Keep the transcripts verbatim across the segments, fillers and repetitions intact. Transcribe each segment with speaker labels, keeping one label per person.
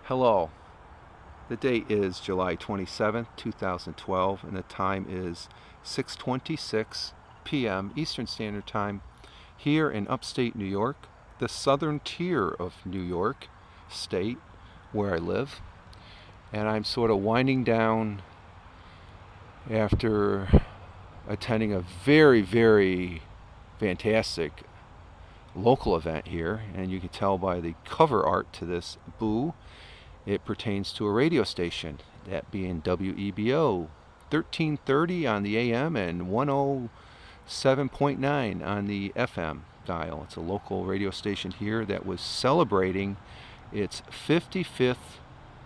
Speaker 1: Hello. The date is July twenty-seventh, two thousand twelve, and the time is six twenty-six p m Eastern Standard Time here in upstate New York, the southern tier of New York State, where I live. And I'm sort of winding down after attending a very, very fantastic local event here, and you can tell by the cover art to this boo, it pertains to a radio station, that being W E B O, thirteen thirty on the A M and one oh seven point nine on the F M dial. It's a local radio station here that was celebrating its fifty-fifth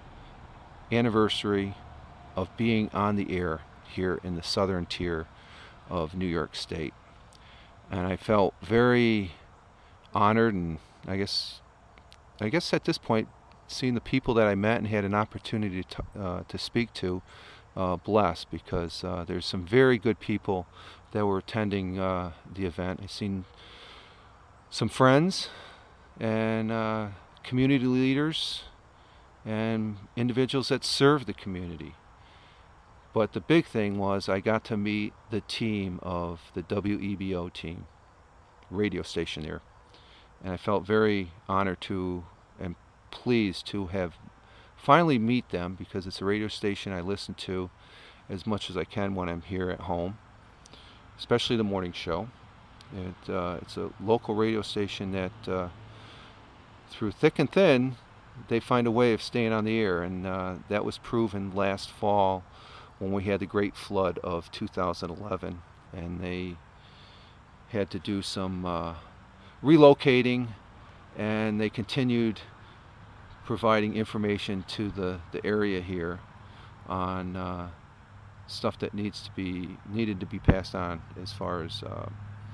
Speaker 1: anniversary of being on the air here in the southern tier of New York State. And I felt very honored, and I guess I guess at this point, seeing the people that I met and had an opportunity to, uh, to speak to, uh, blessed, because uh, there's some very good people that were attending uh, the event. I've seen some friends and uh, community leaders and individuals that serve the community. But the big thing was I got to meet the team of the W E B O team, radio station there. And I felt very honored to and pleased to have finally meet them, because it's a radio station I listen to as much as I can when I'm here at home, especially the morning show. It, uh, it's a local radio station that uh, through thick and thin they find a way of staying on the air, and uh, that was proven last fall when we had the great flood of two thousand eleven, and they had to do some uh, relocating, and they continued providing information to the, the area here on uh, stuff that needs to be needed to be passed on as far as uh,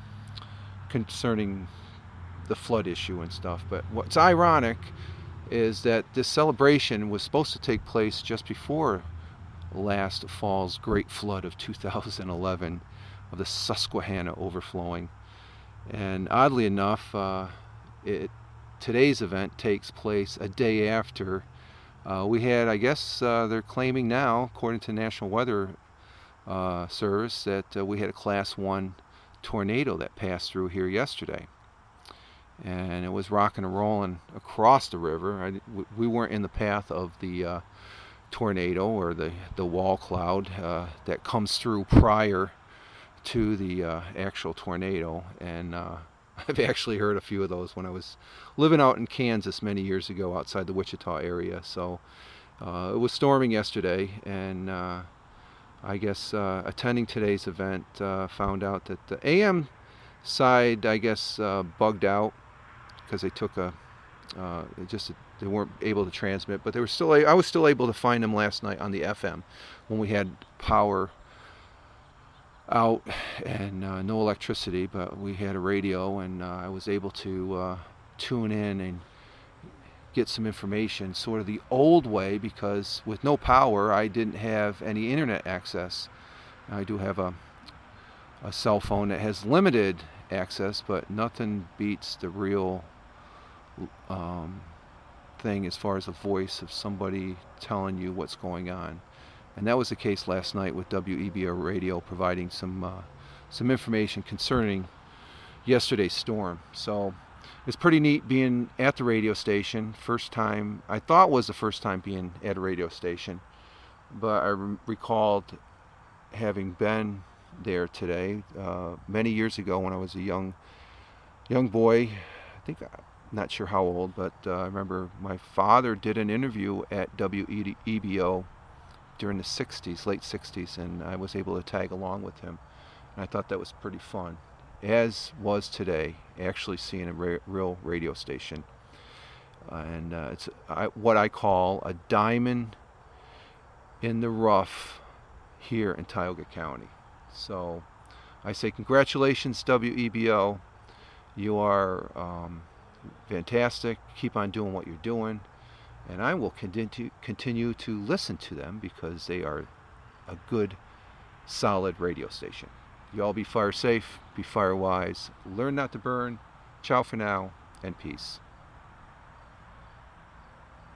Speaker 1: concerning the flood issue and stuff. But what's ironic is that this celebration was supposed to take place just before last fall's great flood of two thousand eleven, of the Susquehanna overflowing. And oddly enough, uh, it today's event takes place a day after uh, we had, I guess uh, they're claiming now, according to National Weather uh, Service, that uh, we had a class one tornado that passed through here yesterday. And it was rocking and rolling across the river. I, we weren't in the path of the uh, tornado or the, the wall cloud uh, that comes through prior to the uh, actual tornado. And uh, I've actually heard a few of those when I was living out in Kansas many years ago outside the Wichita area. So uh, it was storming yesterday, and uh, I guess uh, attending today's event uh, found out that the A M side, I guess, uh, bugged out because they took a, uh, it just they weren't able to transmit, but they were still. I was still able to find them last night on the F M when we had power out and uh, no electricity, but we had a radio, and uh, I was able to uh, tune in and get some information sort of the old way, because with no power I didn't have any internet access. I do have a a cell phone that has limited access, but nothing beats the real um, thing as far as the voice of somebody telling you what's going on. And that was the case last night with W E B O Radio providing some uh, some information concerning yesterday's storm. So it's pretty neat being at the radio station. First time, I thought was the first time being at a radio station, but I re- recalled having been there today uh, many years ago when I was a young young boy. I think I'm not sure how old, but uh, I remember my father did an interview at W E B O during the sixties, late sixties, and I was able to tag along with him. And I thought that was pretty fun, as was today, actually seeing a ra- real radio station. Uh, and uh, it's I, what I call a diamond in the rough here in Tioga County. So I say congratulations, W E B O. You are um, fantastic. Keep on doing what you're doing. And I will continue continue to listen to them, because they are a good, solid radio station. You all be fire safe, be fire wise, learn not to burn. Ciao for now, and peace.